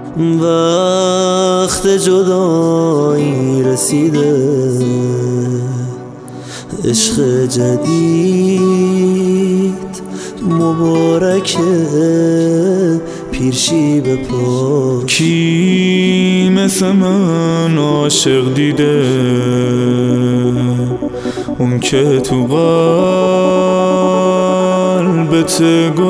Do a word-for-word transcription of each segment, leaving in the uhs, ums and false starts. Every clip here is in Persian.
وقت جدایی رسیده، عشق جدید مبارکه، پیرشی به پا. کی مثل من عاشق دیده، اون که تو قلبت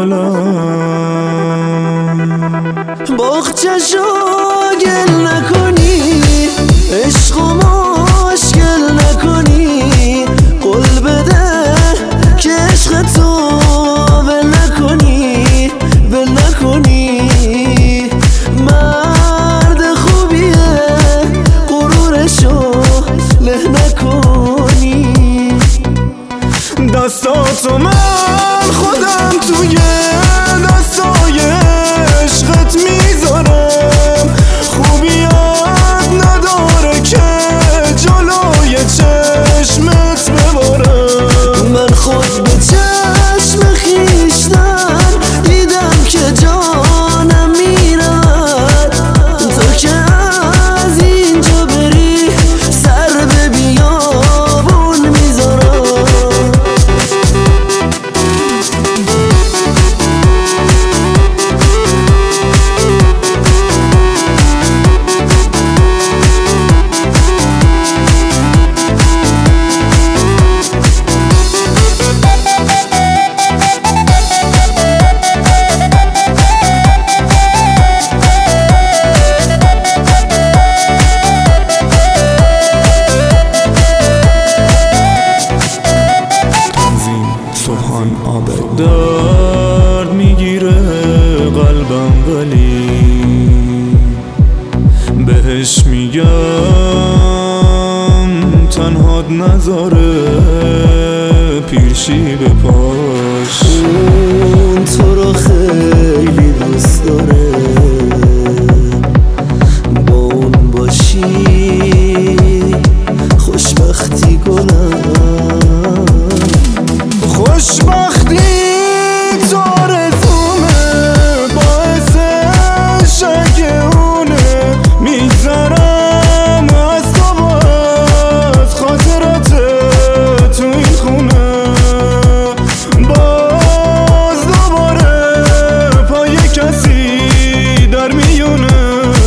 گلم، باغچه‌شو گل نکنی، عشقو مشکل نکنی، قول بده که عشق تو ول نکنی، ول نکنی. مرد خوبیه غرورشو له نکنی. دستاتو من خودم توی دستای عشقت میذارم، خوبیت نداره که جلوی چشمت ببارم. من خود به چشم خیشتن دیدم که جانم میرد، تو که از اینجا بری سر به بیابون میذارم. درد میگیره قلبم ولی بهش میگم تنهاد نذاره، پیرشی به پاش. اون تو رو خیلی دوست داره، با اون باشی خوشبختی کنم. خوشبختی تو آرزومه، باعث شگونه، میگذرم از تو باز خاطرات تو این خونه. باز دوباره پای کسی در میونه.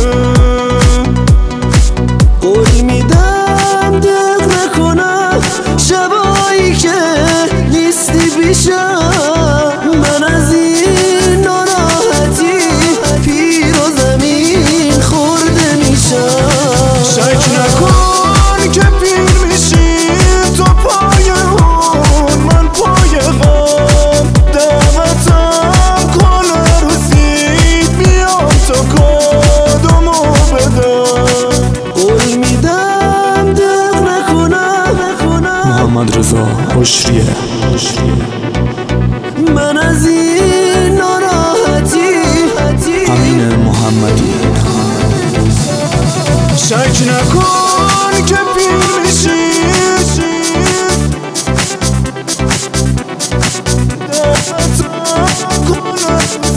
قول میدم دق نکنم شبایی که نیستی پیشم، من از این ناراحتی پیر و زمین خورده میشم. شک نکن که پیر میشی تو پای اون، من پای غم. دعوتم کن عروسیت بیام تا کادومو بدم. قول میدم دق نکنم. محمد رضا بشریه. من از این ناراحتی امین محمدی. شک نکن که پیر میشی دعوتم کن